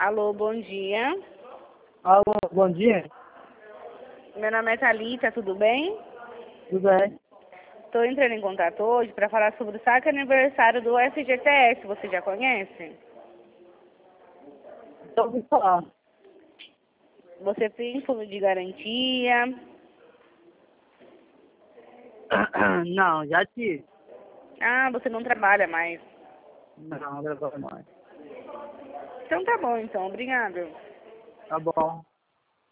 Alô, bom dia. Alô, bom dia. Meu nome é Thalita, tudo bem? Tudo bem? Estou entrando em contato hoje para falar sobre o saque aniversário do FGTS. Você já conhece? Só ouvi falar. Você tem fundo de garantia? Não, já tive. Ah, você não trabalha mais. Não, agora mais. Então tá bom, então. Obrigado. Tá bom.